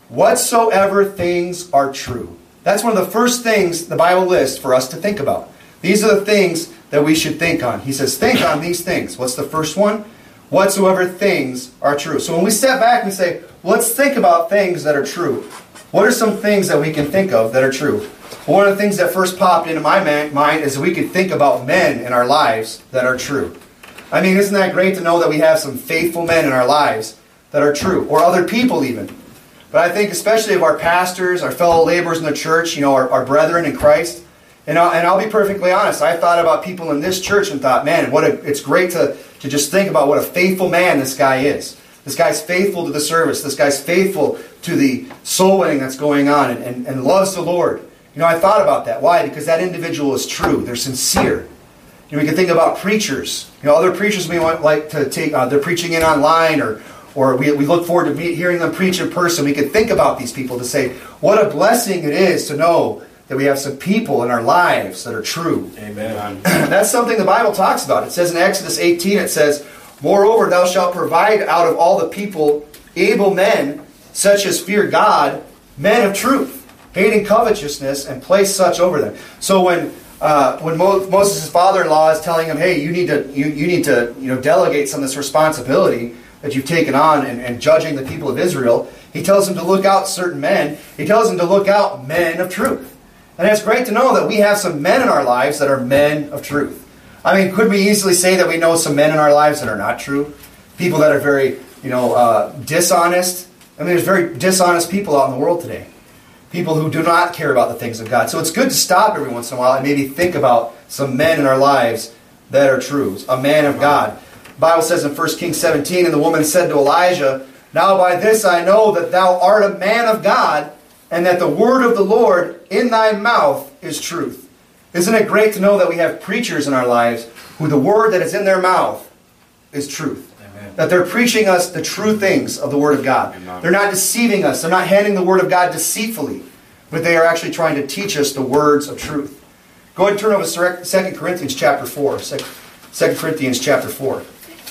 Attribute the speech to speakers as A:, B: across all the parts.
A: whatsoever things are true. That's one of the first things the Bible lists for us to think about. These are the things that we should think on. He says, think on these things. What's the first one? Whatsoever things are true. So when we step back and say, let's think about things that are true. What are some things that we can think of that are true? One of the things that first popped into my mind is we could think about men in our lives that are true. I mean, isn't that great to know that we have some faithful men in our lives that are true? Or other people even. But I think especially of our pastors, our fellow laborers in the church, our brethren in Christ. And I'll be perfectly honest, I thought about people in this church and thought, man, it's great to just think about what a faithful man this guy is. This guy's faithful to the service. This guy's faithful to the soul winning that's going on and loves the Lord. I thought about that. Why? Because that individual is true. They're sincere. We can think about preachers. Other preachers we might like to take, they're preaching in online or we look forward to hearing them preach in person. We can think about these people to say, what a blessing it is to know that we have some people in our lives that are true.
B: Amen.
A: That's something the Bible talks about. It says in Exodus 18, it says, moreover, thou shalt provide out of all the people able men, such as fear God, men of truth, hating covetousness, and place such over them. So when Moses' father-in-law is telling him, hey, you need to delegate some of this responsibility that you've taken on and judging the people of Israel, he tells him to look out certain men. He tells him to look out men of truth. And it's great to know that we have some men in our lives that are men of truth. I mean, could we easily say that we know some men in our lives that are not true? People that are very, dishonest. I mean, there's very dishonest people out in the world today. People who do not care about the things of God. So it's good to stop every once in a while and maybe think about some men in our lives that are true. A man of God. The Bible says in 1 Kings 17, and the woman said to Elijah, now by this I know that thou art a man of God, and that the word of the Lord in thy mouth is truth. Isn't it great to know that we have preachers in our lives who the word that is in their mouth is truth? Amen. That they're preaching us the true things of the Word of God. Amen. They're not deceiving us. They're not handing the Word of God deceitfully. But they are actually trying to teach us the words of truth. Go ahead and turn over to 2 Corinthians chapter 4. 2 Corinthians chapter 4.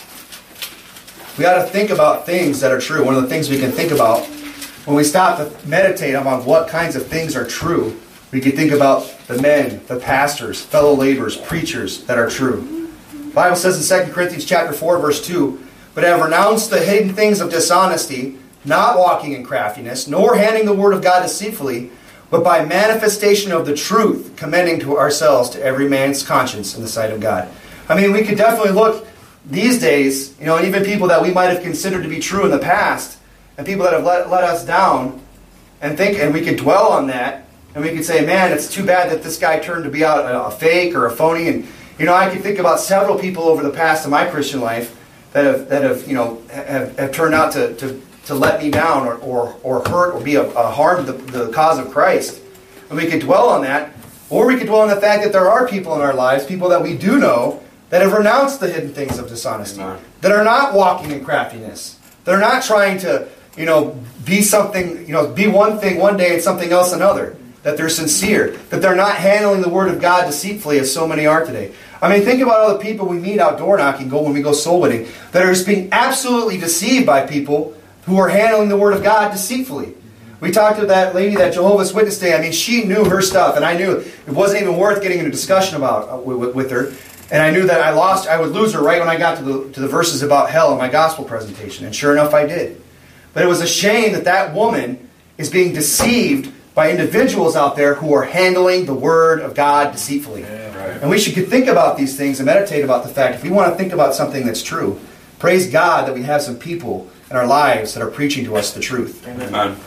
A: We got to think about things that are true. One of the things we can think about when we stop to meditate on what kinds of things are true, we can think about the men, the pastors, fellow laborers, preachers that are true. The Bible says in 2 Corinthians chapter 4, verse 2, but have renounced the hidden things of dishonesty, not walking in craftiness, nor handing the word of God deceitfully, but by manifestation of the truth, commending to ourselves to every man's conscience in the sight of God. I mean, we could definitely look these days, and even people that we might have considered to be true in the past, and people that have let us down, and we could dwell on that, and we could say, man, it's too bad that this guy turned to be a fake or a phony. And I can think about several people over the past of my Christian life that have turned out to let me down or hurt or be a harm to the cause of Christ. And we could dwell on that, or we could dwell on the fact that there are people in our lives, people that we do know, that have renounced the hidden things of dishonesty, that are not walking in craftiness, that are not trying to be something, be one thing one day and something else another. That they're sincere. That they're not handling the Word of God deceitfully as so many are today. I mean, think about all the people we meet out door knocking, when we go soul winning, that are just being absolutely deceived by people who are handling the Word of God deceitfully. We talked to that lady, that Jehovah's Witness day. I mean, she knew her stuff, and I knew it wasn't even worth getting into discussion about with her. And I knew that I would lose her right when I got to the verses about hell in my gospel presentation. And sure enough, I did. But it was a shame that woman is being deceived by individuals out there who are handling the Word of God deceitfully. Yeah, right. And we should think about these things and meditate about the fact, if we want to think about something that's true, praise God that we have some people in our lives that are preaching to us the truth.
B: Amen.